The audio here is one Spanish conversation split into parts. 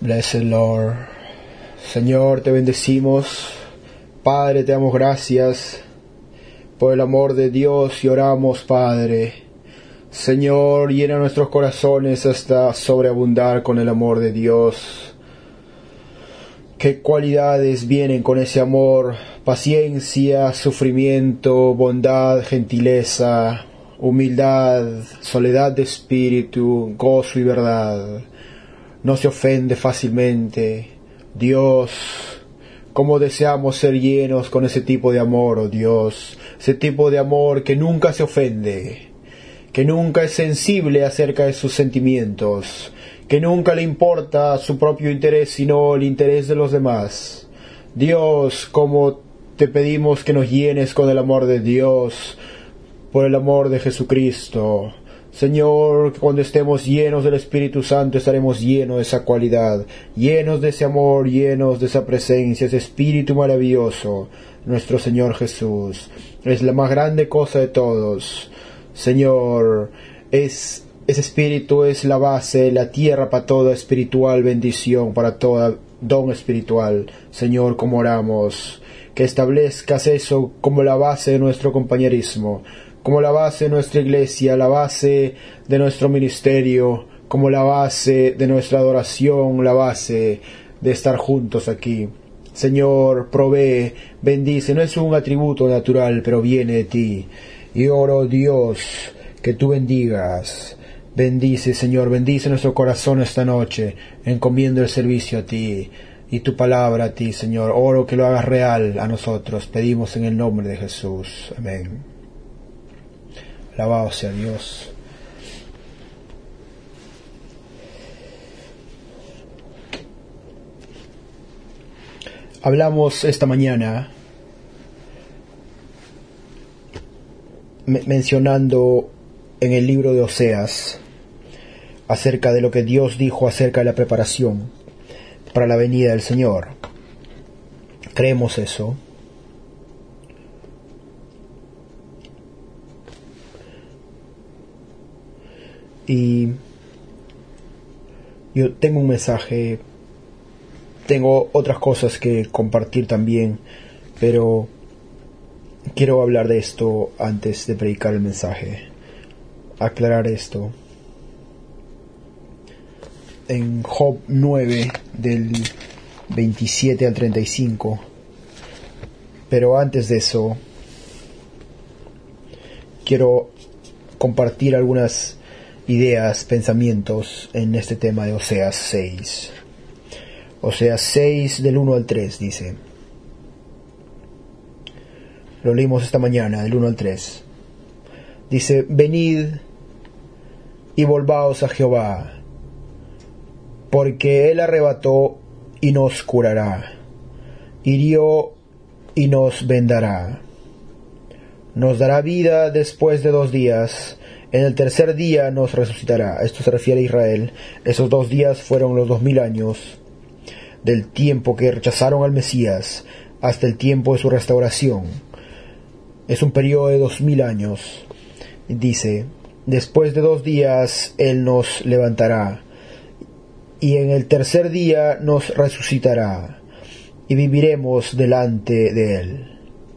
Blessed Lord. Señor, te bendecimos. Padre, te damos gracias por el amor de Dios y oramos, Padre. Señor, llena nuestros corazones hasta sobreabundar con el amor de Dios. ¿Qué cualidades vienen con ese amor? Paciencia, sufrimiento, bondad, gentileza, humildad, soledad de espíritu, gozo y verdad. No se ofende fácilmente. Dios, cómo deseamos ser llenos con ese tipo de amor, oh Dios. Ese tipo de amor que nunca se ofende, que nunca es sensible acerca de sus sentimientos, que nunca le importa su propio interés sino el interés de los demás. Dios, cómo te pedimos que nos llenes con el amor de Dios, por el amor de Jesucristo. Señor, que cuando estemos llenos del Espíritu Santo estaremos llenos de esa cualidad, llenos de ese amor, llenos de esa presencia, ese Espíritu maravilloso. Nuestro Señor Jesús es la más grande cosa de todos. Señor, ese Espíritu es la base, la tierra para toda espiritual bendición, para toda don espiritual. Señor, como oramos, que establezcas eso como la base de nuestro compañerismo, como la base de nuestra iglesia, la base de nuestro ministerio, como la base de nuestra adoración, la base de estar juntos aquí. Señor, provee, bendice, no es un atributo natural, pero viene de ti. Y oro, Dios, que tú bendigas. Bendice, Señor, bendice nuestro corazón esta noche, encomiendo el servicio a ti y tu palabra a ti, Señor. Oro que lo hagas real a nosotros. Pedimos en el nombre de Jesús. Amén. Alabado sea Dios. Hablamos esta mañana mencionando en el libro de Oseas acerca de lo que Dios dijo acerca de la preparación para la venida del Señor. Creemos eso. Y yo tengo un mensaje, tengo otras cosas que compartir también, pero quiero hablar de esto antes de predicar el mensaje, aclarar esto. En Job 9, del 27 al 35, pero antes de eso, quiero compartir algunas ideas, pensamientos en este tema de Oseas 6. Oseas 6 del 1 al 3 dice, lo leímos esta mañana del 1 al 3, dice: venid y volvaos a Jehová, porque él arrebató y nos curará, hirió y nos vendará, nos dará vida después de 2 días, en el tercer día nos resucitará. Esto se refiere a Israel. Esos 2 días fueron los 2000 años del tiempo que rechazaron al Mesías hasta el tiempo de su restauración. Es un periodo de 2000 años. Dice: después de 2 días Él nos levantará, y en el tercer día nos resucitará, y viviremos delante de Él.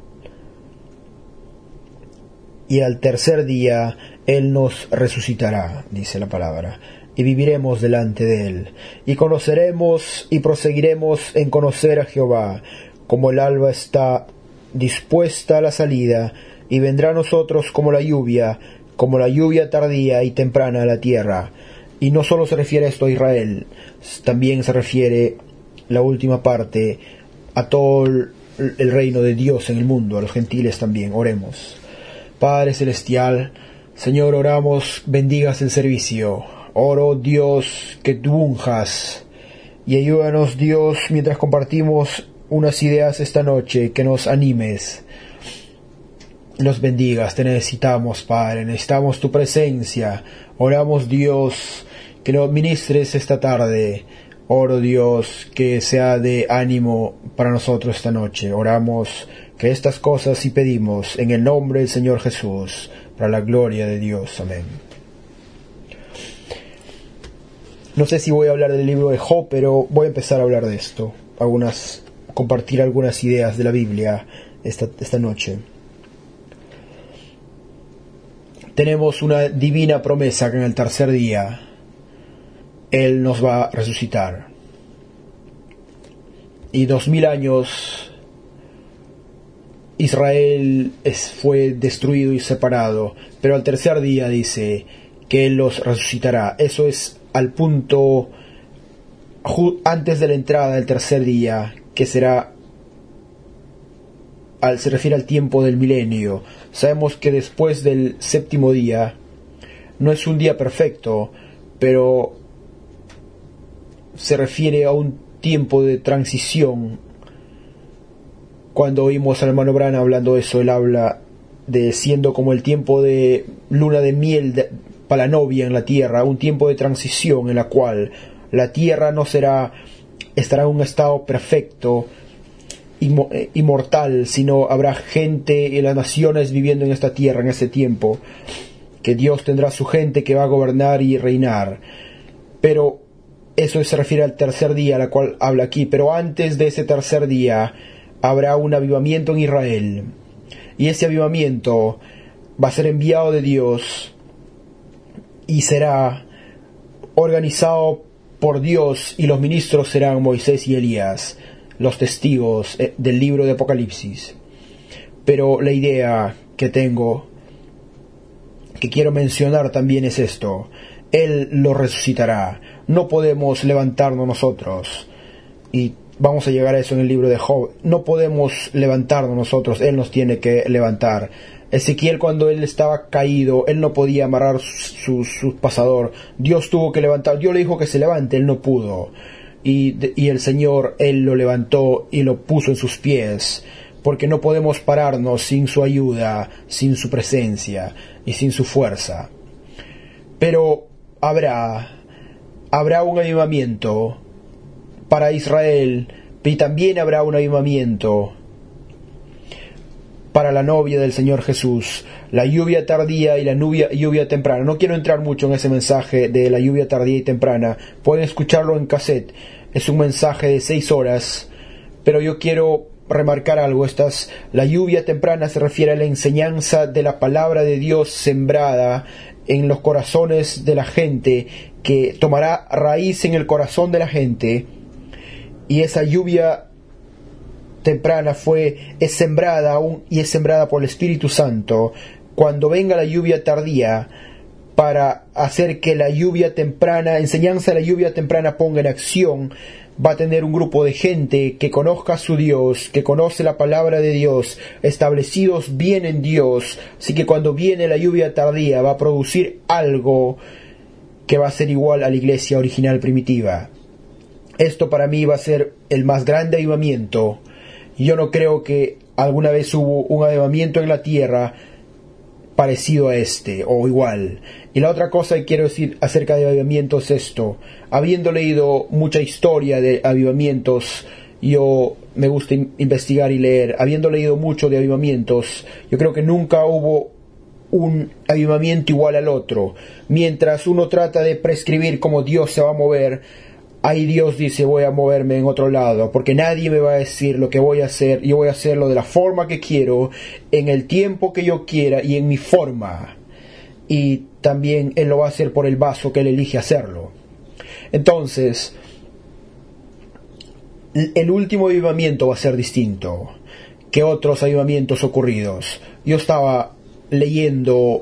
Y al tercer día Él nos resucitará, dice la palabra, y viviremos delante de Él. Y conoceremos y proseguiremos en conocer a Jehová, como el alba está dispuesta a la salida, y vendrá a nosotros como la lluvia tardía y temprana a la tierra. Y no solo se refiere esto a Israel, también se refiere la última parte a todo el reino de Dios en el mundo, a los gentiles también. Oremos. Padre Celestial, Señor, oramos, bendigas el servicio. Oro, Dios, que tú unjas y ayúdanos, Dios, mientras compartimos unas ideas esta noche, que nos animes, nos bendigas. Te necesitamos, Padre, necesitamos tu presencia. Oramos, Dios, que nos ministres esta tarde. Oro, Dios, que sea de ánimo para nosotros esta noche. Oramos que estas cosas y pedimos en el nombre del Señor Jesús, para la gloria de Dios. Amén. No sé si voy a hablar del libro de Job, pero voy a empezar a hablar de esto. Compartir algunas ideas de la Biblia esta noche. Tenemos una divina promesa que en el tercer día Él nos va a resucitar. Y 2000 años Israel fue destruido y separado, pero al tercer día dice que Él los resucitará. Eso es al punto antes de la entrada del tercer día, que será se refiere al tiempo del milenio. Sabemos que después del séptimo día no es un día perfecto, pero se refiere a un tiempo de transición. Cuando oímos al hermano Branham hablando de eso, él habla de siendo como el tiempo de luna de miel para la novia en la tierra, un tiempo de transición en la cual la tierra no estará en un estado perfecto, inmortal, sino habrá gente y las naciones viviendo en esta tierra en ese tiempo, que Dios tendrá su gente que va a gobernar y reinar. Pero eso se refiere al tercer día, a la cual habla aquí. Pero antes de ese tercer día habrá un avivamiento en Israel, y ese avivamiento va a ser enviado de Dios y será organizado por Dios, y los ministros serán Moisés y Elías, los testigos del libro de Apocalipsis. Pero la idea que quiero mencionar también es esto: Él lo resucitará. No podemos levantarnos nosotros, y vamos a llegar a eso en el libro de Job. No podemos levantarnos nosotros, Él nos tiene que levantar. Ezequiel, cuando él estaba caído, él no podía amarrar su pasador. Dios tuvo que levantar. Dios le dijo que se levante, él no pudo. Y el Señor, Él lo levantó y lo puso en sus pies, porque no podemos pararnos sin su ayuda, sin su presencia y sin su fuerza. Pero habrá un avivamiento para Israel, y también habrá un avivamiento para la novia del Señor Jesús, la lluvia tardía y la lluvia temprana. No quiero entrar mucho en ese mensaje de la lluvia tardía y temprana. Pueden escucharlo en cassette. Es un mensaje de 6 horas, pero yo quiero remarcar algo. La lluvia temprana se refiere a la enseñanza de la palabra de Dios sembrada en los corazones de la gente, que tomará raíz en el corazón de la gente, y esa lluvia temprana es sembrada por el Espíritu Santo. Cuando venga la lluvia tardía, para hacer que la enseñanza de la lluvia temprana ponga en acción, va a tener un grupo de gente que conozca a su Dios, que conoce la palabra de Dios, establecidos bien en Dios. Así que cuando viene la lluvia tardía, va a producir algo que va a ser igual a la iglesia original primitiva. Esto para mí va a ser el más grande avivamiento. Yo no creo que alguna vez hubo un avivamiento en la tierra parecido a este, o igual. Y la otra cosa que quiero decir acerca de avivamientos es esto: habiendo leído mucha historia de avivamientos, yo me gusta investigar y leer. Habiendo leído mucho de avivamientos, yo creo que nunca hubo un avivamiento igual al otro. Mientras uno trata de prescribir cómo Dios se va a mover, ahí Dios dice: voy a moverme en otro lado, porque nadie me va a decir lo que voy a hacer. Yo voy a hacerlo de la forma que quiero, en el tiempo que yo quiera y en mi forma. Y también Él lo va a hacer por el vaso que Él elige hacerlo. Entonces, el último avivamiento va a ser distinto que otros avivamientos ocurridos. Yo estaba leyendo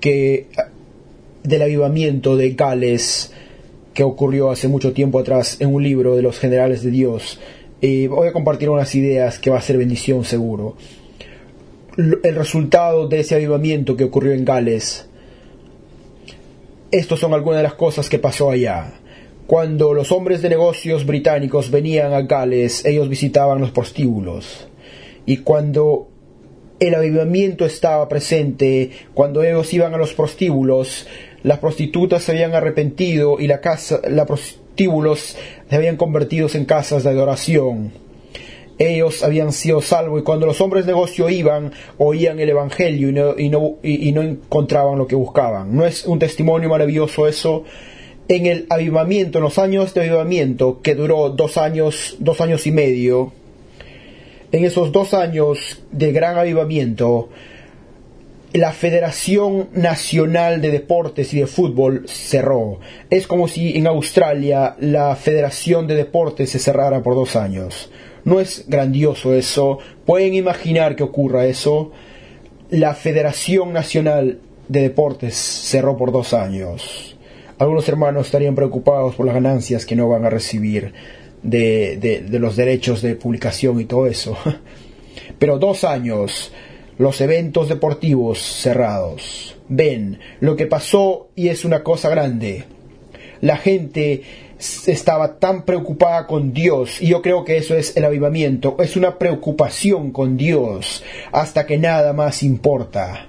del avivamiento de Gales, que ocurrió hace mucho tiempo atrás, en un libro de los generales de Dios. Voy a compartir unas ideas que va a ser bendición seguro. El resultado de ese avivamiento que ocurrió en Gales. Estos son algunas de las cosas que pasó allá. Cuando los hombres de negocios británicos venían a Gales, ellos visitaban los prostíbulos. Y cuando el avivamiento estaba presente, cuando ellos iban a los prostíbulos, las prostitutas se habían arrepentido y los prostíbulos se habían convertido en casas de adoración. Ellos habían sido salvos, y cuando los hombres de negocio iban, oían el evangelio y no encontraban lo que buscaban. ¿No es un testimonio maravilloso eso? en el avivamiento, en los años de avivamiento, que duró 2 años y medio, en esos 2 años de gran avivamiento, la Federación Nacional de Deportes y de Fútbol cerró. Es como si en Australia la Federación de Deportes se cerrara por 2 años. ¿No es grandioso eso? ¿Pueden imaginar que ocurra eso? La Federación Nacional de Deportes cerró por 2 años. Algunos hermanos estarían preocupados por las ganancias que no van a recibir de los derechos de publicación y todo eso. Pero 2 años, los eventos deportivos cerrados. Ven lo que pasó, y es una cosa grande. La gente estaba tan preocupada con Dios, y yo creo que eso es el avivamiento, es una preocupación con Dios hasta que nada más importa.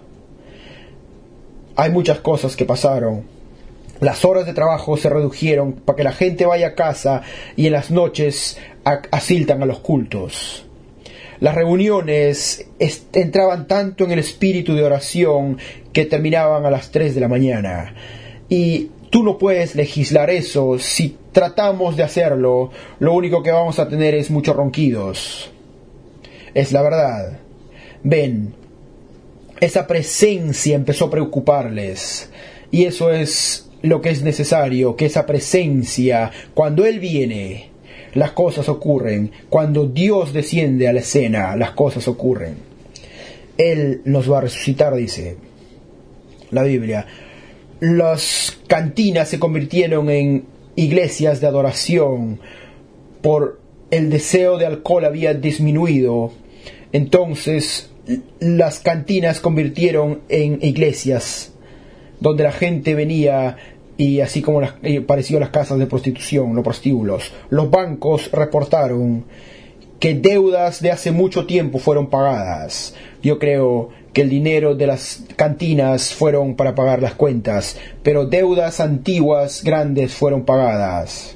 Hay muchas cosas que pasaron. Las horas de trabajo se redujeron para que la gente vaya a casa, y en las noches asistan a los cultos. Las reuniones entraban tanto en el espíritu de oración que terminaban a las 3 de la mañana. Y tú no puedes legislar eso. Si tratamos de hacerlo, lo único que vamos a tener es muchos ronquidos. Es la verdad. Ven, esa presencia empezó a preocuparles. Y eso es lo que es necesario, que esa presencia, cuando Él viene, las cosas ocurren. Cuando Dios desciende a la escena, las cosas ocurren. Él nos va a resucitar, dice la Biblia. Las cantinas se convirtieron en iglesias de adoración. Por el deseo de alcohol había disminuido. Entonces las cantinas convirtieron en iglesias donde la gente venía, y así como parecido a las casas de prostitución, los prostíbulos. Los bancos reportaron que deudas de hace mucho tiempo fueron pagadas. Yo creo que el dinero de las cantinas fueron para pagar las cuentas, pero deudas antiguas grandes fueron pagadas.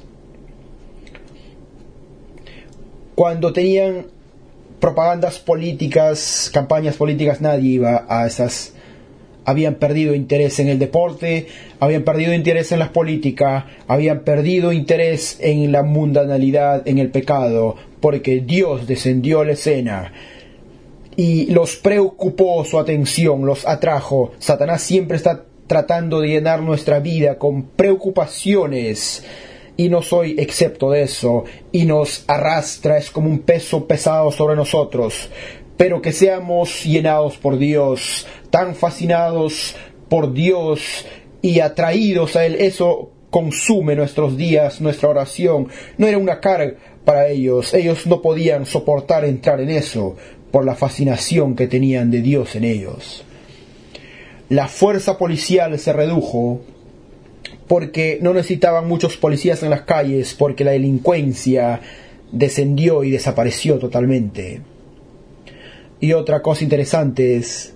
Cuando tenían propagandas políticas, campañas políticas, nadie iba a esas. Habían perdido interés en el deporte, habían perdido interés en la política, habían perdido interés en la mundanalidad, en el pecado, porque Dios descendió a la escena y los preocupó, su atención los atrajo. Satanás siempre está tratando de llenar nuestra vida con preocupaciones, y no soy excepto de eso, y nos arrastra, es como un peso pesado sobre nosotros. Pero que seamos llenados por Dios, tan fascinados por Dios y atraídos a Él, eso consume nuestros días, nuestra oración. No era una carga para ellos. Ellos no podían soportar entrar en eso por la fascinación que tenían de Dios en ellos. La fuerza policial se redujo porque no necesitaban muchos policías en las calles, porque la delincuencia descendió y desapareció totalmente. Y otra cosa interesante es,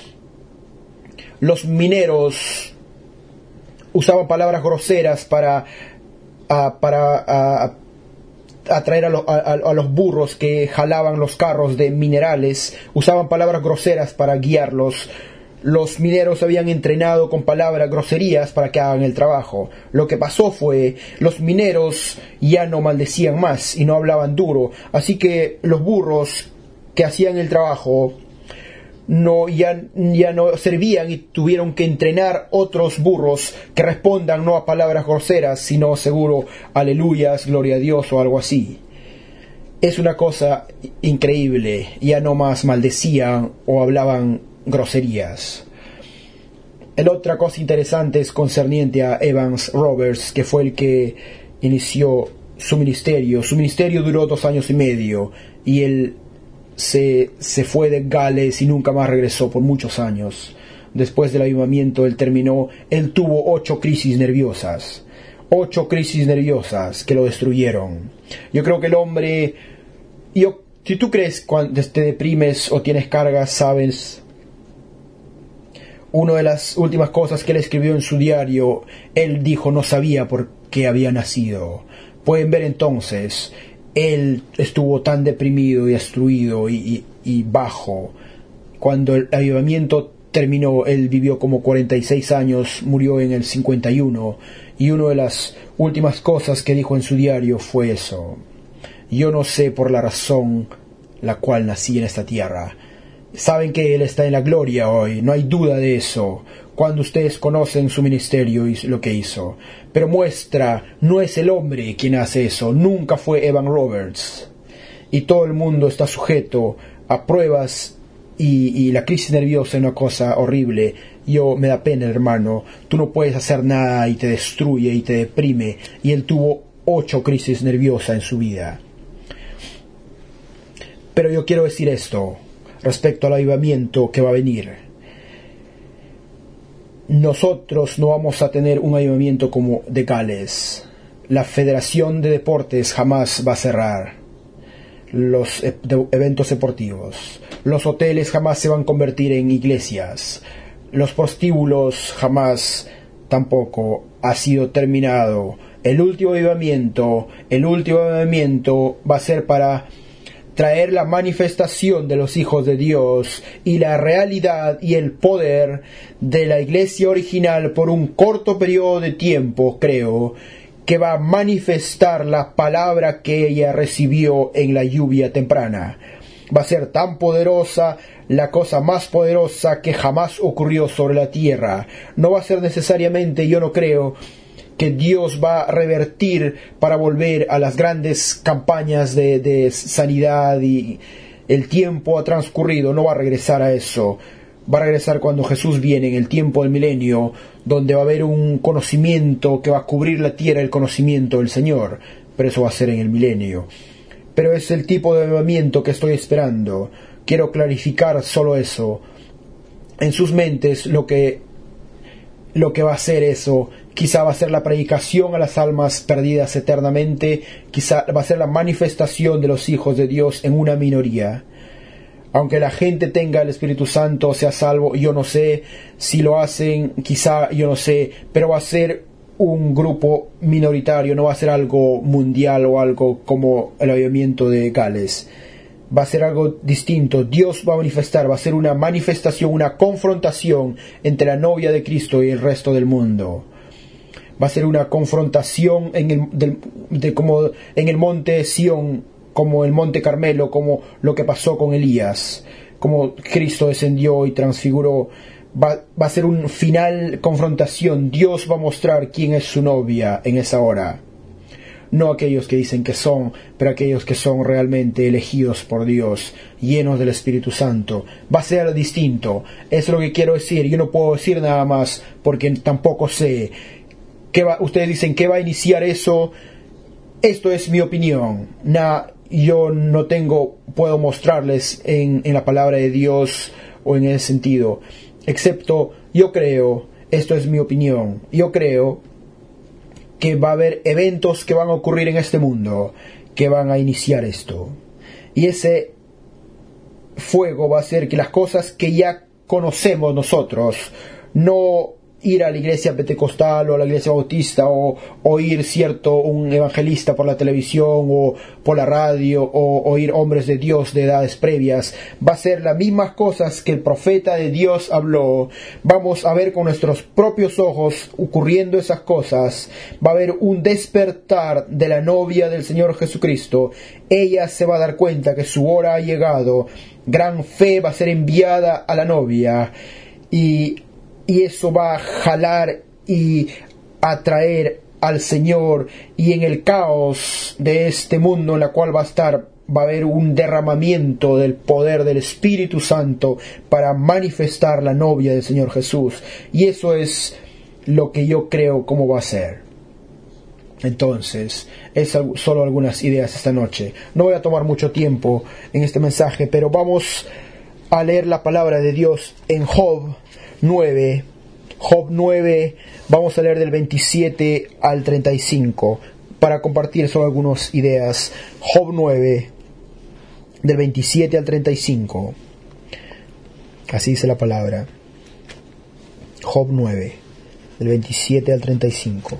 los mineros usaban palabras groseras para atraer a los burros que jalaban los carros de minerales. Usaban palabras groseras para guiarlos. Los mineros habían entrenado con palabras groserías para que hagan el trabajo. Lo que pasó fue, los mineros ya no maldecían más y no hablaban duro, así que los burros que hacían el trabajo ya no servían, y tuvieron que entrenar otros burros que respondan no a palabras groseras, sino seguro aleluyas, gloria a Dios o algo así. Es una cosa increíble. Ya no más maldecían o hablaban groserías. La otra cosa interesante es concerniente a Evans Roberts, que fue el que inició su ministerio. Su ministerio duró 2 años y medio, y él se fue de Gales y nunca más regresó por muchos años. Después del avivamiento él tuvo 8 crisis nerviosas. 8 crisis nerviosas que lo destruyeron. Yo creo que el hombre, si tú crees cuando te deprimes o tienes cargas, sabes, una de las últimas cosas que él escribió en su diario, él dijo no sabía por qué había nacido. Pueden ver entonces, él estuvo tan deprimido y destruido y bajo. Cuando el avivamiento terminó, él vivió como 46 años, murió en el 51, Y una de las últimas cosas que dijo en su diario fue eso: yo no sé por la razón la cual nací en esta tierra. Saben que Él está en la gloria hoy, no hay duda de eso, cuando ustedes conocen su ministerio y lo que hizo. Pero muestra, no es el hombre quien hace eso, nunca fue Evan Roberts. Y todo el mundo está sujeto a pruebas y la crisis nerviosa es una cosa horrible. Me da pena, hermano, tú no puedes hacer nada y te destruye y te deprime. Y él tuvo 8 crisis nerviosas en su vida. Pero yo quiero decir esto respecto al avivamiento que va a venir. Nosotros no vamos a tener un avivamiento como de Gales. La Federación de Deportes jamás va a cerrar los eventos deportivos. Los hoteles jamás se van a convertir en iglesias. Los prostíbulos jamás tampoco ha sido terminado. El último avivamiento va a ser para traer la manifestación de los hijos de Dios y la realidad y el poder de la iglesia original por un corto periodo de tiempo, creo, que va a manifestar la palabra que ella recibió en la lluvia temprana. Va a ser tan poderosa, la cosa más poderosa que jamás ocurrió sobre la tierra. No va a ser necesariamente, yo no creo, que Dios va a revertir para volver a las grandes campañas de sanidad y el tiempo ha transcurrido. No va a regresar a eso. Va a regresar cuando Jesús viene en el tiempo del milenio, donde va a haber un conocimiento que va a cubrir la tierra, el conocimiento del Señor. Pero eso va a ser en el milenio. Pero es el tipo de avivamiento que estoy esperando. Quiero clarificar solo eso. En sus mentes lo que va a ser eso, quizá va a ser la predicación a las almas perdidas eternamente, quizá va a ser la manifestación de los hijos de Dios en una minoría. Aunque la gente tenga el Espíritu Santo, sea salvo, yo no sé si lo hacen, quizá, yo no sé, pero va a ser un grupo minoritario, no va a ser algo mundial o algo como el avivamiento de Gales. Va a ser algo distinto. Dios va a manifestar, va a ser una manifestación, una confrontación entre la novia de Cristo y el resto del mundo. Va a ser una confrontación como en el monte Sión, como el monte Carmelo, como lo que pasó con Elías, como Cristo descendió y transfiguró. Va a ser un final confrontación. Dios va a mostrar quién es su novia en esa hora. No aquellos que dicen que son, pero aquellos que son realmente elegidos por Dios, llenos del Espíritu Santo. Va a ser distinto. Eso es lo que quiero decir. Yo no puedo decir nada más porque tampoco sé. Ustedes dicen que va a iniciar eso. Esto es mi opinión. Yo no puedo mostrarles en la palabra de Dios o en ese sentido. Excepto, yo creo, esto es mi opinión, yo creo que va a haber eventos que van a ocurrir en este mundo que van a iniciar esto. Y ese fuego va a hacer que las cosas que ya conocemos nosotros, no ir a la iglesia pentecostal o a la iglesia bautista o oír un evangelista por la televisión o por la radio o oír hombres de Dios de edades previas, va a ser las mismas cosas que el profeta de Dios habló. Vamos a ver con nuestros propios ojos ocurriendo esas cosas. Va a haber un despertar de la novia del Señor Jesucristo. Ella se va a dar cuenta que su hora ha llegado. Gran fe va a ser enviada a la novia y eso va a jalar y atraer al Señor, y en el caos de este mundo en la cual va a haber un derramamiento del poder del Espíritu Santo para manifestar la novia del Señor Jesús. Y eso es lo que yo creo cómo va a ser. Entonces, es solo algunas ideas esta noche. No voy a tomar mucho tiempo en este mensaje, pero vamos a leer la palabra de Dios en Job 9. Job 9, vamos a leer del 27 al 35 para compartir solo algunas ideas. Job 9, del 27 al 35. Así dice la palabra. Job 9, del 27 al 35.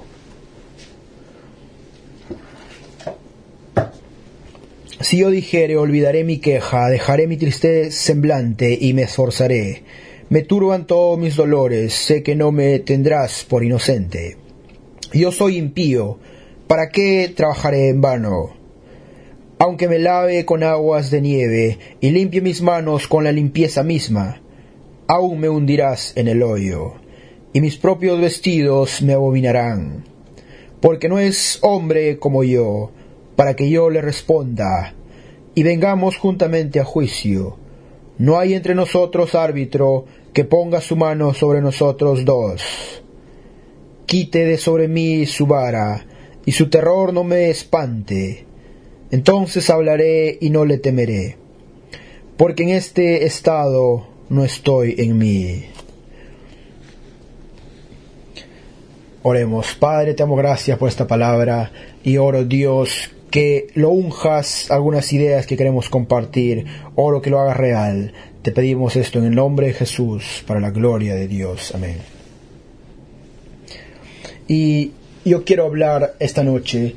Si yo dijere, olvidaré mi queja, dejaré mi triste semblante y me esforzaré. Me turban todos mis dolores, sé que no me tendrás por inocente. Yo soy impío, ¿para qué trabajaré en vano? Aunque me lave con aguas de nieve y limpie mis manos con la limpieza misma, aún me hundirás en el hoyo, y mis propios vestidos me abominarán. Porque no es hombre como yo, para que yo le responda, y vengamos juntamente a juicio. No hay entre nosotros árbitro que ponga su mano sobre nosotros dos. Quite de sobre mí su vara, y su terror no me espante. Entonces hablaré y no le temeré, porque en este estado no estoy en mí. Oremos. Padre, te damos gracias por esta palabra y oro, Dios, que lo unjas algunas ideas que queremos compartir. Oro que lo hagas real. Te pedimos esto en el nombre de Jesús, para la gloria de Dios. Amén. Y yo quiero hablar esta noche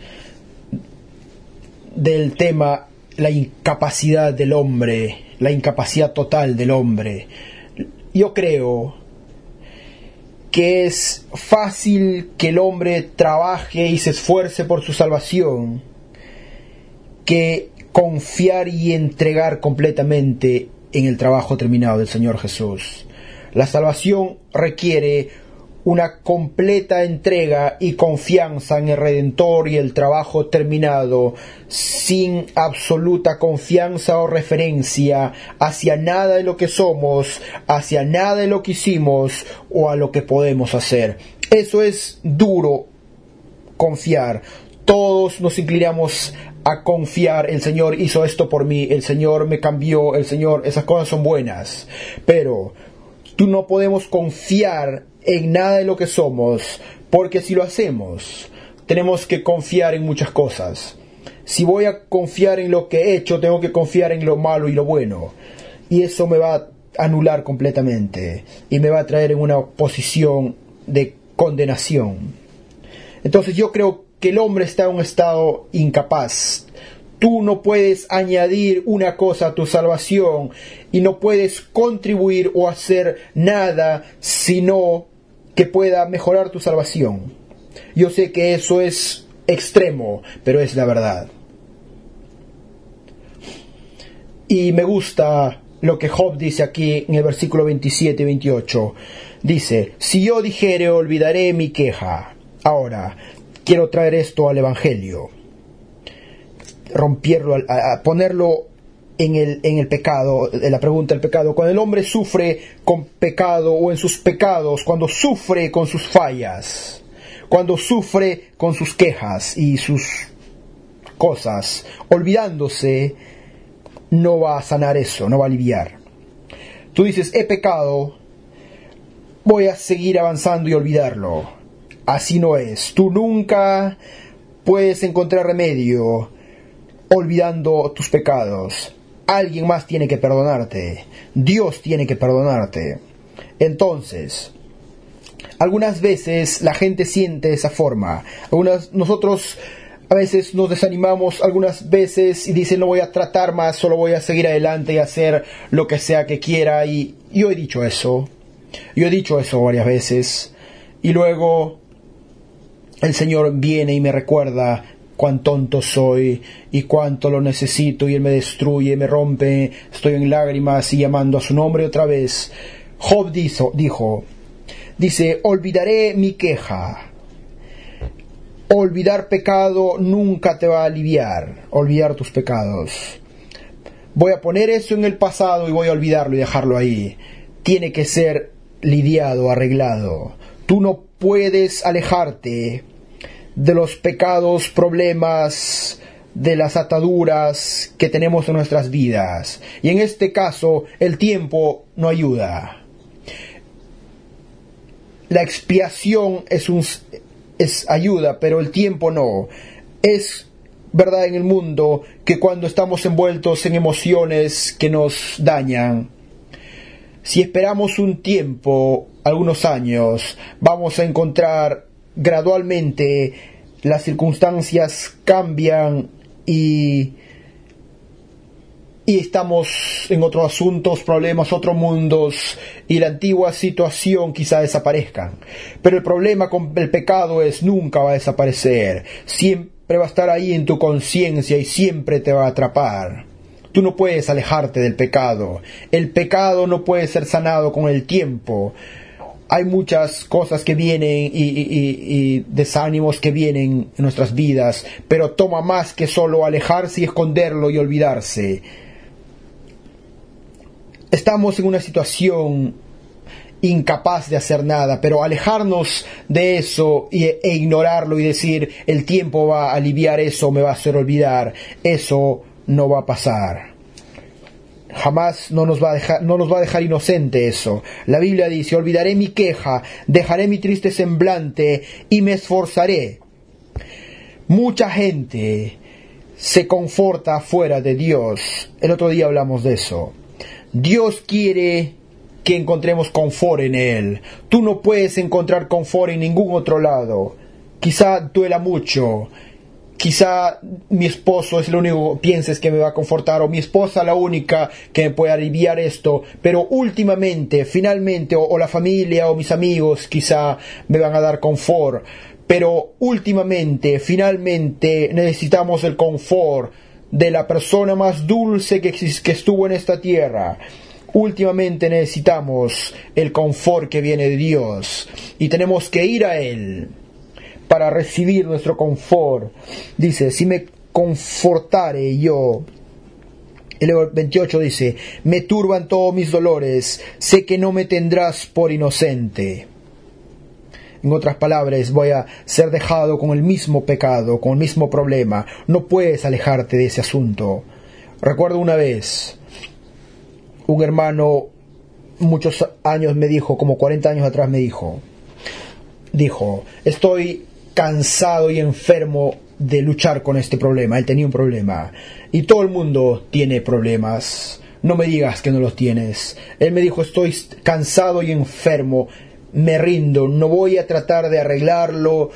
del tema la incapacidad del hombre, la incapacidad total del hombre. Yo creo que es fácil que el hombre trabaje y se esfuerce por su salvación, que confiar y entregar completamente en el trabajo terminado del Señor Jesús. La salvación requiere una completa entrega y confianza en el Redentor y el trabajo terminado, sin absoluta confianza o referencia hacia nada de lo que somos, hacia nada de lo que hicimos o a lo que podemos hacer. Eso es duro, confiar. Todos nos inclinamos a confiar. El Señor hizo esto por mí, el Señor me cambió, el Señor, esas cosas son buenas, pero tú no podemos confiar en nada de lo que somos, porque si lo hacemos, tenemos que confiar en muchas cosas. Si voy a confiar en lo que he hecho, tengo que confiar en lo malo y lo bueno, y eso me va a anular completamente, y me va a traer en una posición de condenación. Entonces yo creo que el hombre está en un estado incapaz. Tú no puedes añadir una cosa a tu salvación y no puedes contribuir o hacer nada sino que pueda mejorar tu salvación. Yo sé que eso es extremo, pero es la verdad. Y me gusta lo que Job dice aquí en el versículo 27 y 28. Dice, si yo dijere olvidaré mi queja. Ahora, quiero traer esto al Evangelio. Romperlo, a ponerlo en el pecado, en la pregunta del pecado. Cuando el hombre sufre con pecado o en sus pecados, cuando sufre con sus fallas, cuando sufre con sus quejas y sus cosas, olvidándose, no va a sanar eso, no va a aliviar. Tú dices, he pecado, voy a seguir avanzando y olvidarlo. Así no es. Tú nunca puedes encontrar remedio olvidando tus pecados. Alguien más tiene que perdonarte. Dios tiene que perdonarte. Entonces, algunas veces la gente siente esa forma. Nosotros a veces nos desanimamos algunas veces y dicen no voy a tratar más, solo voy a seguir adelante y hacer lo que sea que quiera. Y yo he dicho eso. Yo he dicho eso varias veces. Y luego el Señor viene y me recuerda cuán tonto soy y cuánto lo necesito, y Él me destruye, me rompe, estoy en lágrimas y llamando a su nombre otra vez. Job dice, olvidaré mi queja. Olvidar pecado nunca te va a aliviar, olvidar tus pecados. Voy a poner eso en el pasado y voy a olvidarlo y dejarlo ahí. Tiene que ser lidiado, arreglado. Tú no puedes alejarte de los pecados, problemas, de las ataduras que tenemos en nuestras vidas. Y en este caso, el tiempo no ayuda. La expiación es ayuda, pero el tiempo no. Es verdad en el mundo que cuando estamos envueltos en emociones que nos dañan, si esperamos un tiempo, algunos años, vamos a encontrar gradualmente las circunstancias cambian y y estamos en otros asuntos, problemas, otros mundos, y la antigua situación quizá desaparezcan. Pero el problema con el pecado es nunca va a desaparecer. Siempre va a estar ahí en tu conciencia y siempre te va a atrapar. Tú no puedes alejarte del pecado. El pecado no puede ser sanado con el tiempo. Hay muchas cosas que vienen y desánimos que vienen en nuestras vidas, pero toma más que solo alejarse y esconderlo y olvidarse. Estamos en una situación incapaz de hacer nada, pero alejarnos de eso e ignorarlo y decir el tiempo va a aliviar eso, me va a hacer olvidar, eso no va a pasar. Jamás no nos va a dejar inocente eso. La Biblia dice: olvidaré mi queja, dejaré mi triste semblante y me esforzaré. Mucha gente se conforta fuera de Dios. El otro día hablamos de eso. Dios quiere que encontremos confort en Él. Tú no puedes encontrar confort en ningún otro lado. Quizá duela mucho. Quizá mi esposo es lo único que pienses que me va a confortar, o mi esposa la única que me puede aliviar esto, pero últimamente, finalmente, o la familia o mis amigos quizá me van a dar confort, pero últimamente, finalmente necesitamos el confort de la persona más dulce que estuvo en esta tierra. Últimamente necesitamos el confort que viene de Dios y tenemos que ir a Él para recibir nuestro confort. Dice: si me confortare yo. El 28 dice: me turban todos mis dolores, sé que no me tendrás por inocente. En otras palabras, voy a ser dejado con el mismo pecado, con el mismo problema. No puedes alejarte de ese asunto. Recuerdo una vez, un hermano, muchos años me dijo, como 40 años atrás me dijo, estoy cansado y enfermo de luchar con este problema. Él tenía un problema. Y todo el mundo tiene problemas. No me digas que no los tienes. Él me dijo: estoy cansado y enfermo. Me rindo, no voy a tratar de arreglarlo,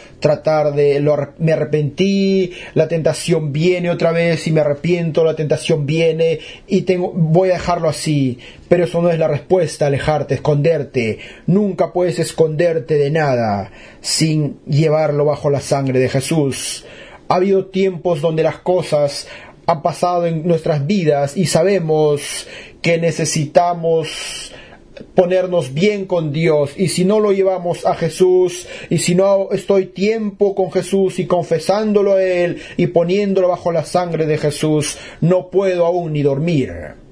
me arrepentí, la tentación viene otra vez y me arrepiento, la tentación viene y voy a dejarlo así. Pero eso no es la respuesta: alejarte, esconderte. Nunca puedes esconderte de nada sin llevarlo bajo la sangre de Jesús. Ha habido tiempos donde las cosas han pasado en nuestras vidas y sabemos que necesitamos ponernos bien con Dios, y si no lo llevamos a Jesús, y si no estoy tiempo con Jesús y confesándolo a Él y poniéndolo bajo la sangre de Jesús, no puedo aún ni dormir.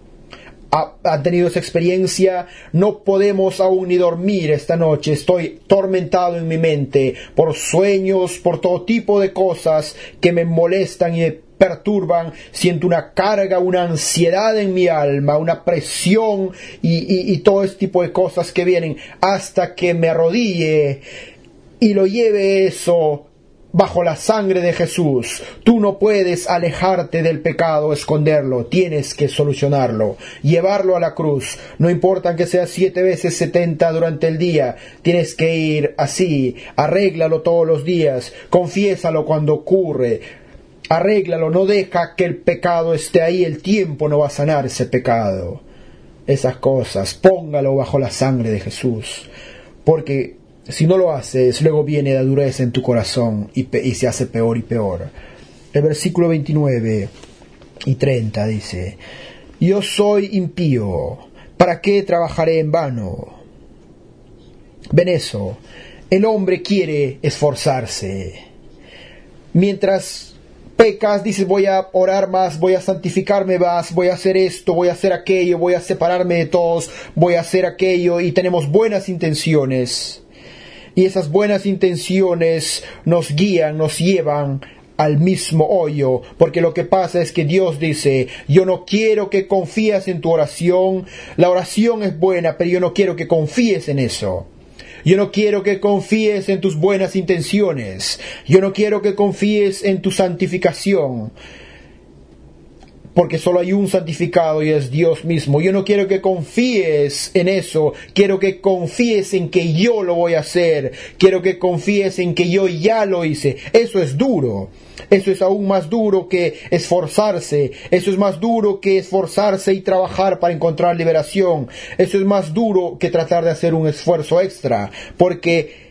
¿Ha tenido esa experiencia? No podemos aún ni dormir esta noche. Estoy tormentado en mi mente por sueños, por todo tipo de cosas que me molestan y me perturban. Siento una carga, una ansiedad en mi alma, una presión y todo este tipo de cosas que vienen, hasta que me arrodille y lo lleve eso bajo la sangre de Jesús. Tú no puedes alejarte del pecado, esconderlo. Tienes que solucionarlo, llevarlo a la cruz. No importa que sea 7 veces 70 durante el día. Tienes que ir así. Arréglalo todos los días. Confiésalo cuando ocurre. Arréglalo. No deja que el pecado esté ahí. El tiempo no va a sanar ese pecado. Esas cosas. Póngalo bajo la sangre de Jesús. Porque si no lo haces, luego viene la dureza en tu corazón y se hace peor y peor. El versículo 29 y 30 dice: yo soy impío, ¿para qué trabajaré en vano? Ven eso, el hombre quiere esforzarse. Mientras pecas, dices: voy a orar más, voy a santificarme más, voy a hacer esto, voy a hacer aquello, voy a separarme de todos, voy a hacer aquello, y tenemos buenas intenciones. Y esas buenas intenciones nos guían, nos llevan al mismo hoyo, porque lo que pasa es que Dios dice: yo no quiero que confíes en tu oración. La oración es buena, pero yo no quiero que confíes en eso. Yo no quiero que confíes en tus buenas intenciones. Yo no quiero que confíes en tu santificación. porque solo hay un santificado y es Dios mismo. Yo no quiero que confíes en eso, quiero que confíes en que yo lo voy a hacer, quiero que confíes en que yo ya lo hice. Eso es duro, eso es aún más duro que esforzarse, eso es más duro que esforzarse y trabajar para encontrar liberación, eso es más duro que tratar de hacer un esfuerzo extra, porque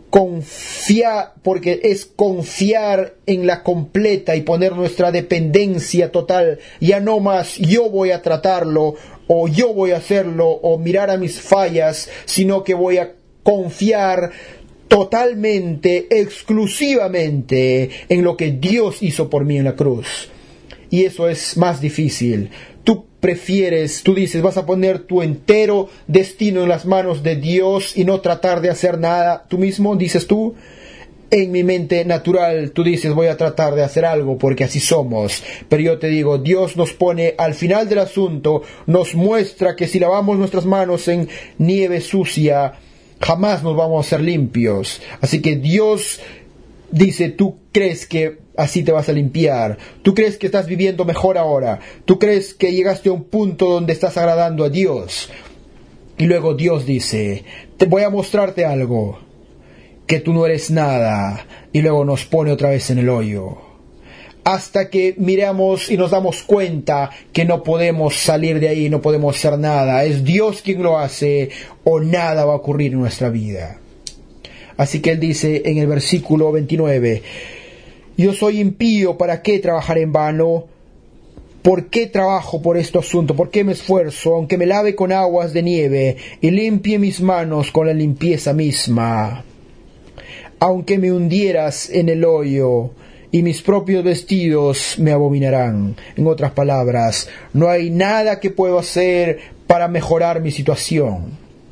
es confiar en la completa y poner nuestra dependencia total. Ya no más yo voy a tratarlo o yo voy a hacerlo o mirar a mis fallas, sino que voy a confiar totalmente, exclusivamente en lo que Dios hizo por mí en la cruz. Y eso es más difícil. Tú dices, vas a poner tu entero destino en las manos de Dios y no tratar de hacer nada tú mismo, dices tú. En mi mente natural, tú dices, voy a tratar de hacer algo porque así somos. Pero yo te digo, Dios nos pone al final del asunto, nos muestra que si lavamos nuestras manos en nieve sucia, jamás nos vamos a hacer limpios. Así que Dios dice, tú crees que así te vas a limpiar, tú crees que estás viviendo mejor ahora, tú crees que llegaste a un punto donde estás agradando a Dios. Y luego Dios dice, te voy a mostrarte algo, que tú no eres nada, y luego nos pone otra vez en el hoyo. Hasta que miramos y nos damos cuenta que no podemos salir de ahí, no podemos hacer nada. Es Dios quien lo hace o nada va a ocurrir en nuestra vida. Así que Él dice en el versículo 29, yo soy impío, ¿para qué trabajar en vano? ¿Por qué trabajo por este asunto? ¿Por qué me esfuerzo? Aunque me lave con aguas de nieve y limpie mis manos con la limpieza misma. Aunque me hundieras en el hoyo y mis propios vestidos me abominarán. En otras palabras, no hay nada que puedo hacer para mejorar mi situación.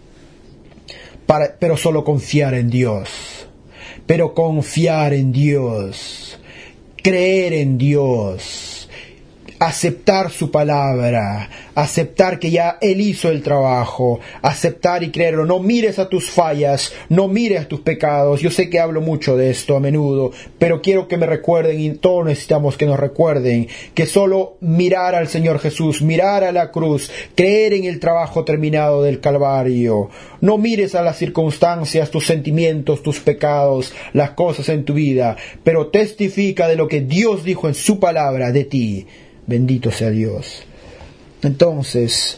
Pero solo confiar en Dios. Pero confiar en Dios. Creer en Dios. Aceptar su palabra, aceptar que ya Él hizo el trabajo, aceptar y creerlo. No mires a tus fallas, no mires a tus pecados. Yo sé que hablo mucho de esto a menudo, pero quiero que me recuerden, y todos necesitamos que nos recuerden, que solo mirar al Señor Jesús, mirar a la cruz, creer en el trabajo terminado del Calvario. No mires a las circunstancias, tus sentimientos, tus pecados, las cosas en tu vida, pero testifica de lo que Dios dijo en su palabra de ti. Bendito sea Dios. Entonces,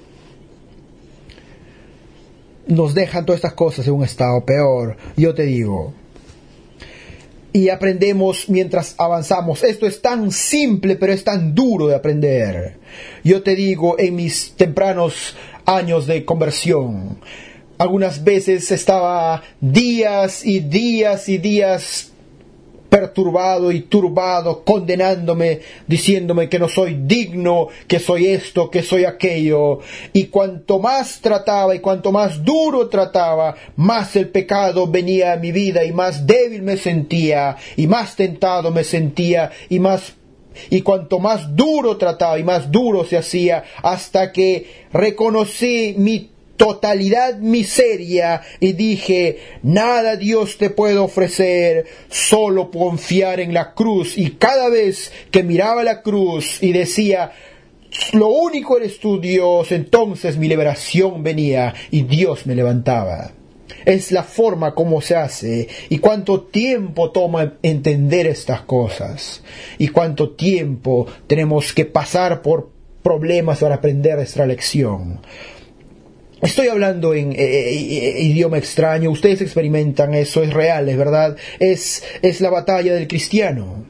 nos dejan todas estas cosas en un estado peor. Yo te digo, y aprendemos mientras avanzamos. Esto es tan simple, pero es tan duro de aprender. Yo te digo, en mis tempranos años de conversión, algunas veces estaba días y días y días perturbado y turbado, condenándome, diciéndome que no soy digno, que soy esto, que soy aquello. Y cuanto más trataba y cuanto más duro trataba, más el pecado venía a mi vida y más débil me sentía y más tentado me sentía y cuanto más duro trataba y más duro se hacía, hasta que reconocí mi totalidad miseria y dije, nada Dios te puede ofrecer, solo confiar en la cruz. Y cada vez que miraba la cruz y decía, lo único eres tú Dios, entonces mi liberación venía y Dios me levantaba. Es la forma como se hace y cuánto tiempo toma entender estas cosas y cuánto tiempo tenemos que pasar por problemas para aprender nuestra lección. Estoy hablando en idioma extraño, ustedes experimentan eso, es real, es verdad, es la batalla del cristiano.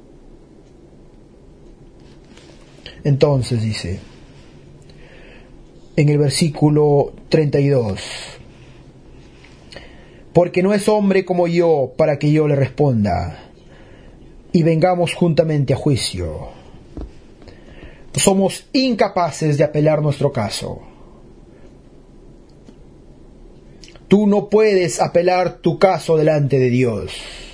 Entonces dice, en el versículo 32, porque no es hombre como yo para que yo le responda, y vengamos juntamente a juicio. Somos incapaces de apelar nuestro caso. Tú no puedes apelar tu caso delante de Dios.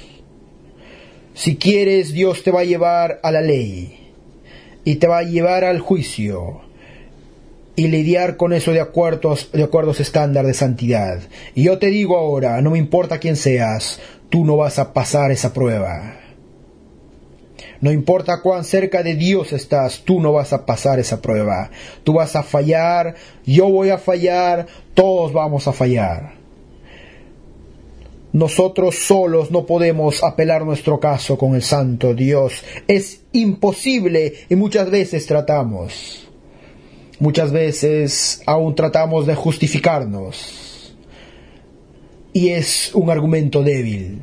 Si quieres, Dios te va a llevar a la ley y te va a llevar al juicio y lidiar con eso de acuerdo a su estándar de santidad. Y yo te digo ahora, no me importa quién seas, tú no vas a pasar esa prueba. No importa cuán cerca de Dios estás, tú no vas a pasar esa prueba. Tú vas a fallar, yo voy a fallar, todos vamos a fallar. Nosotros solos no podemos apelar nuestro caso con el Santo Dios. Es imposible y muchas veces tratamos. Muchas veces aún tratamos de justificarnos. Y es un argumento débil.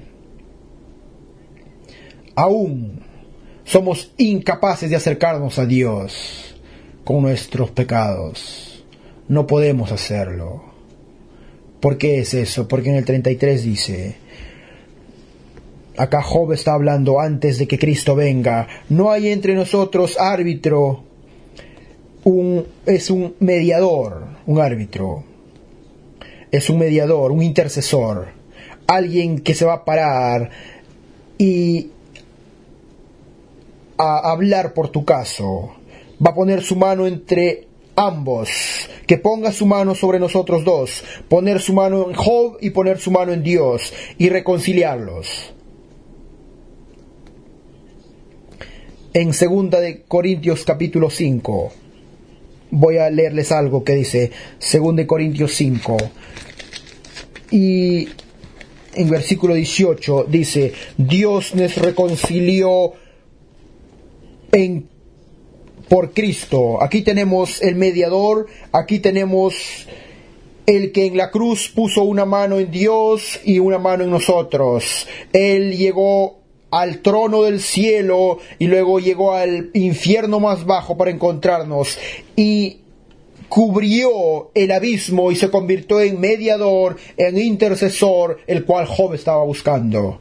Aún somos incapaces de acercarnos a Dios con nuestros pecados. No podemos hacerlo. ¿Por qué es eso? Porque en el 33 dice, acá Job está hablando antes de que Cristo venga, no hay entre nosotros árbitro, es un mediador, un árbitro, es un mediador, un intercesor, alguien que se va a parar y a hablar por tu caso, va a poner su mano entre ambos, que ponga su mano sobre nosotros dos, poner su mano en Job y poner su mano en Dios y reconciliarlos. En 2 de Corintios capítulo 5, voy a leerles algo que dice 2 de Corintios 5 y en versículo 18 dice, Dios nos reconcilió por Cristo. Aquí tenemos el mediador, aquí tenemos el que en la cruz puso una mano en Dios y una mano en nosotros. Él llegó al trono del cielo y luego llegó al infierno más bajo para encontrarnos y cubrió el abismo y se convirtió en mediador, en intercesor, el cual Job estaba buscando.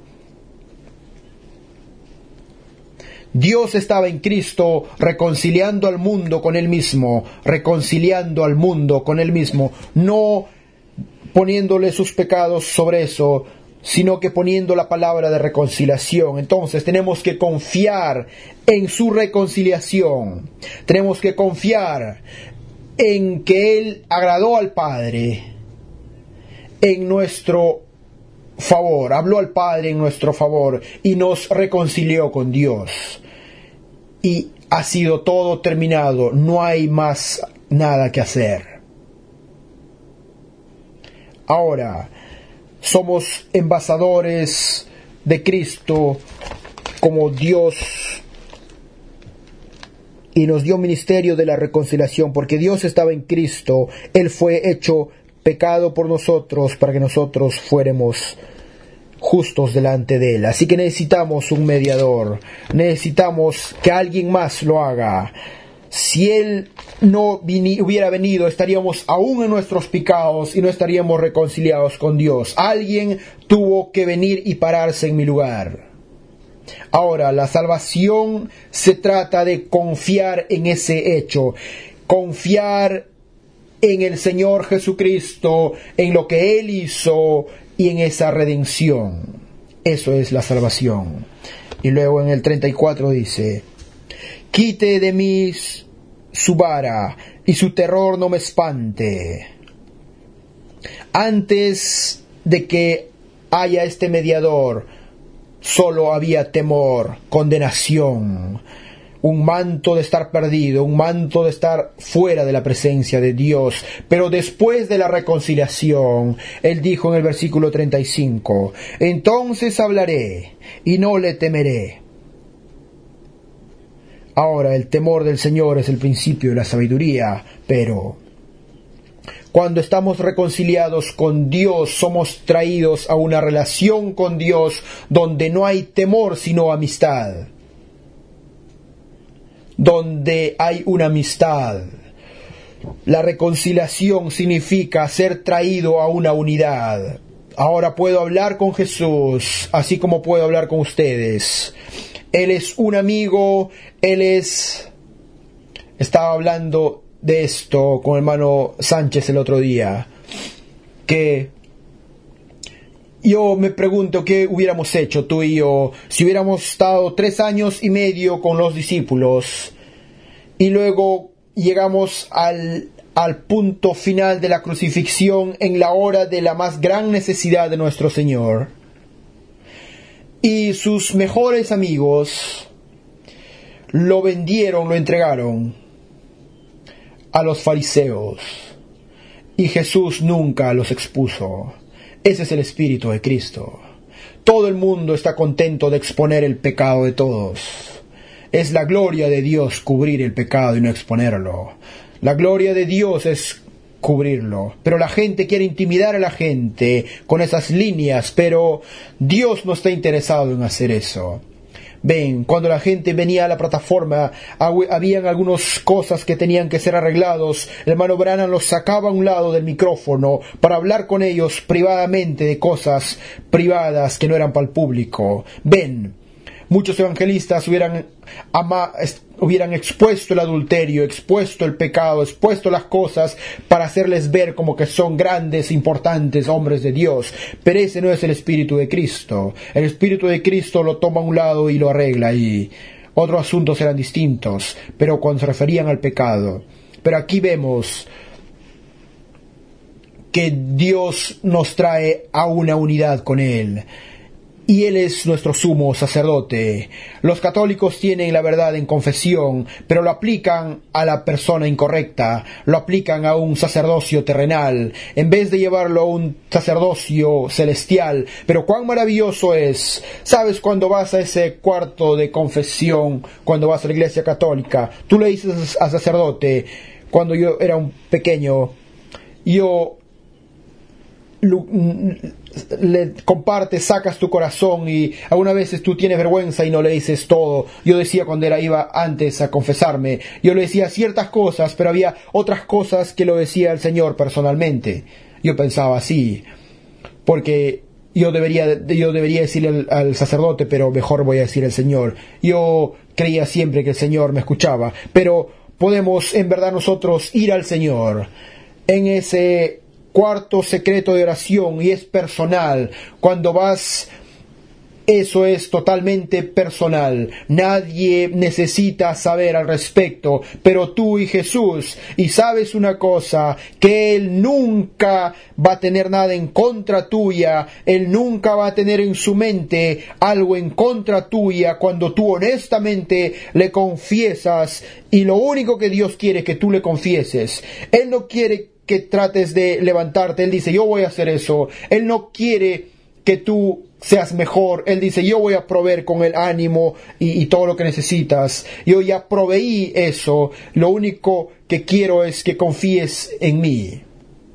Dios estaba en Cristo reconciliando al mundo con Él mismo, reconciliando al mundo con Él mismo, no poniéndole sus pecados sobre eso, sino que poniendo la palabra de reconciliación. Entonces tenemos que confiar en su reconciliación, tenemos que confiar en que Él agradó al Padre en nuestro favor, habló al Padre en nuestro favor y nos reconcilió con Dios. Y ha sido todo terminado, no hay más nada que hacer. Ahora, somos embajadores de Cristo como Dios y nos dio ministerio de la reconciliación, porque Dios estaba en Cristo, Él fue hecho pecado por nosotros para que nosotros fuéramos justos delante de Él. Así que necesitamos un mediador, necesitamos que alguien más lo haga. Si Él no hubiera venido, estaríamos aún en nuestros pecados y no estaríamos reconciliados con Dios. Alguien tuvo que venir y pararse en mi lugar. Ahora, la salvación se trata de confiar en ese hecho, confiar en el Señor Jesucristo, en lo que Él hizo y en esa redención. Eso es la salvación. Y luego en el 34 dice, quite de mí su vara y su terror no me espante. Antes de que haya este mediador, solo había temor, condenación, un manto de estar perdido, un manto de estar fuera de la presencia de Dios. Pero después de la reconciliación, Él dijo en el versículo 35, entonces hablaré y no le temeré. Ahora, el temor del Señor es el principio de la sabiduría, pero cuando estamos reconciliados con Dios, somos traídos a una relación con Dios donde no hay temor sino amistad. Donde hay una amistad. La reconciliación significa ser traído a una unidad. Ahora puedo hablar con Jesús, así como puedo hablar con ustedes. Él es un amigo, Estaba hablando de esto con el hermano Sánchez el otro día, que yo me pregunto qué hubiéramos hecho tú y yo si hubiéramos estado 3 años y medio con los discípulos y luego llegamos al punto final de la crucifixión en la hora de la más gran necesidad de nuestro Señor. Y sus mejores amigos lo vendieron, lo entregaron a los fariseos. Y Jesús nunca los expuso. Ese es el Espíritu de Cristo. Todo el mundo está contento de exponer el pecado de todos. Es la gloria de Dios cubrir el pecado y no exponerlo. La gloria de Dios es cubrirlo. Pero la gente quiere intimidar a la gente con esas líneas, pero Dios no está interesado en hacer eso. Ven, cuando la gente venía a la plataforma, habían algunas cosas que tenían que ser arreglados. El hermano Branham los sacaba a un lado del micrófono para hablar con ellos privadamente de cosas privadas que no eran para el público. Ven, muchos evangelistas hubieran expuesto el adulterio, expuesto el pecado, expuesto las cosas para hacerles ver como que son grandes, importantes hombres de Dios. Pero ese no es el Espíritu de Cristo. El Espíritu de Cristo lo toma a un lado y lo arregla, y otros asuntos eran distintos, pero cuando se referían al pecado. Pero aquí vemos que Dios nos trae a una unidad con Él. Y Él es nuestro sumo sacerdote. Los católicos tienen la verdad en confesión, pero lo aplican a la persona incorrecta, lo aplican a un sacerdocio terrenal, en vez de llevarlo a un sacerdocio celestial. Pero cuán maravilloso es. ¿Sabes cuando vas a ese cuarto de confesión, cuando vas a la iglesia católica? Tú le dices al sacerdote, cuando yo era un pequeño, yo le compartes, sacas tu corazón, y algunas veces tú tienes vergüenza y no le dices todo. Yo decía cuando iba antes a confesarme, yo le decía ciertas cosas, pero había otras cosas que lo decía el Señor personalmente. Yo pensaba así, porque yo debería decirle al sacerdote, pero mejor voy a decir al Señor. Yo creía siempre que el Señor me escuchaba, pero podemos en verdad nosotros ir al Señor en ese cuarto secreto de oración, y es personal. Cuando vas, eso es totalmente personal. Nadie necesita saber al respecto, pero tú y Jesús. Y sabes una cosa, que Él nunca va a tener nada en contra tuya. Él nunca va a tener en su mente algo en contra tuya cuando tú honestamente le confiesas. Y lo único que Dios quiere es que tú le confieses. Él no quiere que trates de levantarte. Él dice, yo voy a hacer eso. Él no quiere que tú seas mejor. Él dice, yo voy a proveer con el ánimo y todo lo que necesitas. Yo ya proveí eso. Lo único que quiero es que confíes en mí.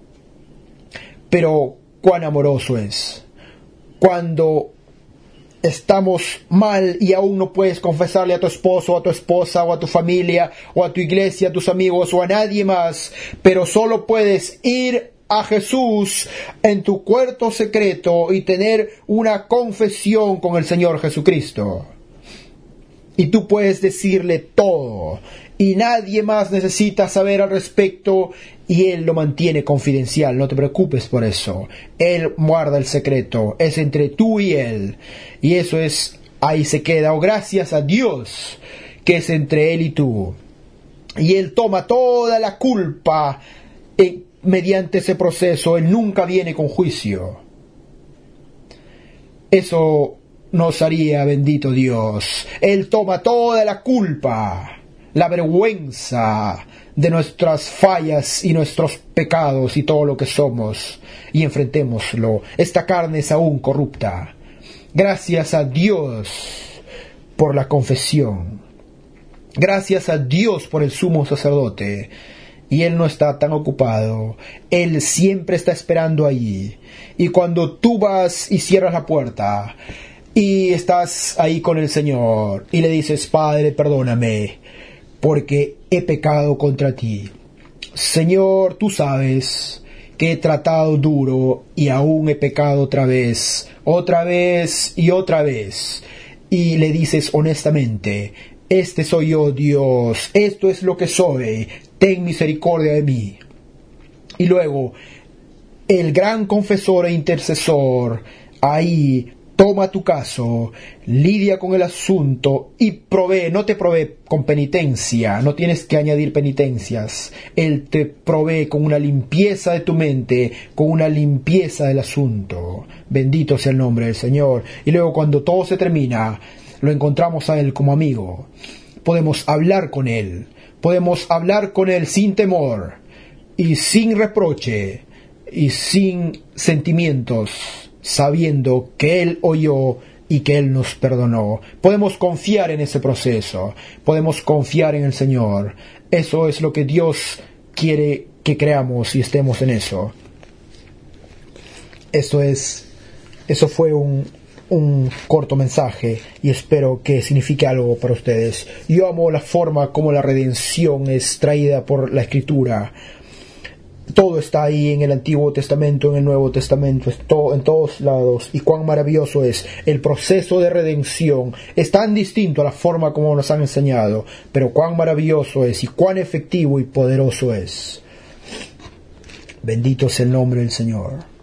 Pero cuán amoroso es cuando estamos mal y aún no puedes confesarle a tu esposo, o a tu esposa, o a tu familia, o a tu iglesia, a tus amigos, o a nadie más, pero solo puedes ir a Jesús en tu cuarto secreto y tener una confesión con el Señor Jesucristo. Y tú puedes decirle todo, y nadie más necesita saber al respecto, y Él lo mantiene confidencial. No te preocupes por eso. Él guarda el secreto. Es entre tú y Él. Y eso es, ahí se queda. Oh, gracias a Dios que es entre Él y tú. Y Él toma toda la culpa mediante ese proceso. Él nunca viene con juicio. Eso nos haría bendito Dios. Él toma toda la culpa, la vergüenza de nuestras fallas y nuestros pecados y todo lo que somos, y enfrentémoslo. Esta carne es aún corrupta. Gracias a Dios por la confesión. Gracias a Dios por el sumo sacerdote. Y Él no está tan ocupado. Él siempre está esperando allí. Y cuando tú vas y cierras la puerta y estás ahí con el Señor y le dices, Padre, perdóname, porque he pecado contra ti. Señor, tú sabes que he tratado duro y aún he pecado otra vez y otra vez. Y le dices honestamente, este soy yo, Dios, esto es lo que soy, ten misericordia de mí. Y luego, el gran confesor e intercesor ahí toma tu caso, lidia con el asunto y provee. No te provee con penitencia, no tienes que añadir penitencias. Él te provee con una limpieza de tu mente, con una limpieza del asunto. Bendito sea el nombre del Señor. Y luego cuando todo se termina, lo encontramos a Él como amigo. podemos hablar con Él. Podemos hablar con Él sin temor y sin reproche y sin sentimientos, sabiendo que Él oyó y que Él nos perdonó. Podemos confiar en ese proceso. Podemos confiar en el Señor. Eso es lo que Dios quiere que creamos y estemos en eso. Eso fue un corto mensaje y espero que signifique algo para ustedes. Yo amo la forma como la redención es traída por la Escritura. Todo está ahí en el Antiguo Testamento, en el Nuevo Testamento, en todos lados. Y cuán maravilloso es. El proceso de redención es tan distinto a la forma como nos han enseñado, pero cuán maravilloso es y cuán efectivo y poderoso es. Bendito es el nombre del Señor.